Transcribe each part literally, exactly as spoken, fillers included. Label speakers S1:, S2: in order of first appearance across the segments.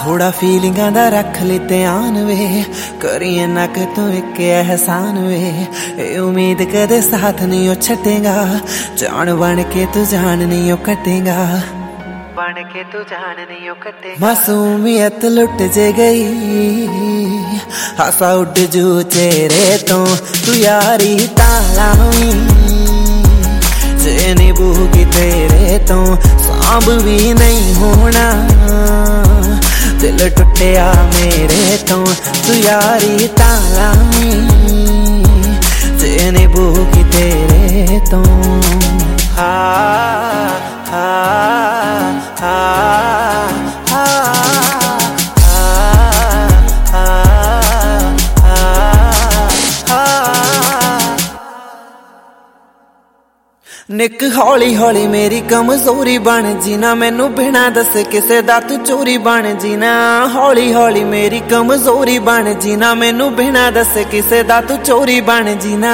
S1: थोड़ा फीलिंगां दा रख ले ध्यान वे, करिए ना कि तू एक एहसान वे। ए उम्मीद कदे साथ नहीं ओ छटेगा, जान बन के तू जान नहीं ओ कटेगा, बन के तू जान नहीं ओ कटेगा। मासूमियत लुट जे गई, हासा उड़ जू चेहरे तो तू यारी तालावी, जे निभूगी तेरे तो सांभ भी नहीं होना। दिल टुटिया मेरे तो तू यारी तालावी, जे निभूगी तेरे तो। हा हा हा हा निक हौली हौली मेरी कमजोरी बन जीना, मैनू बिना दसे किसे दा तू चोरी बन जीना। हौली हौली मेरी कमजोरी बन जीना, मैनू बिना दसे किसे दा तू चोरी बन जीना।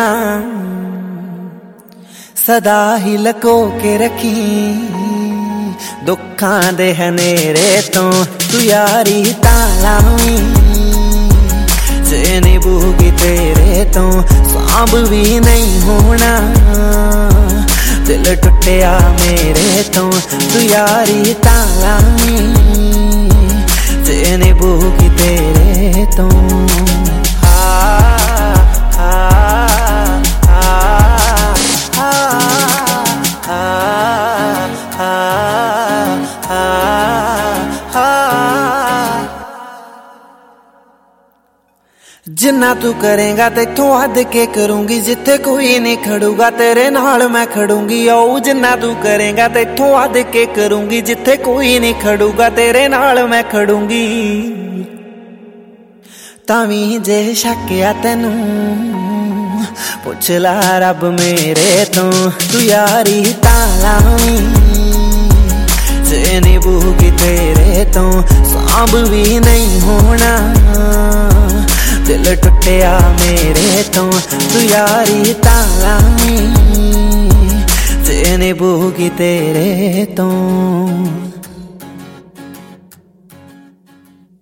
S1: सदा ही लको के रखी दुखां दे हनेरे तो तू यारी तालावी, जे निभूगी तेरे तो सांभ भी नहीं होना। दिल टुटिया मेरे तो तू यारी तालावी, जे निभूगी तेरे तो। हा हा हा हा हा हा हा हा। जिन्ना तू करेगा तेथों हद के करूंगी, जिथे कोई नहीं खड़ूगा तेरे नाल मैं खड़ूंगी। ओ जिन्ना तू करेगा तेथों हद के करूंगी, जिथे कोई नहीं खड़ूगा तेरे नाल मैं खड़ूंगी। तावी जे शक आ तैनू पुछ ला रब मेरे तो तू यारी तालावी, जे निभूगी तेरे तो सांभ भी नहीं होना। दिल टुटिया मेरे तो तू यारी तालावी, जे निभूगी तेरे तो।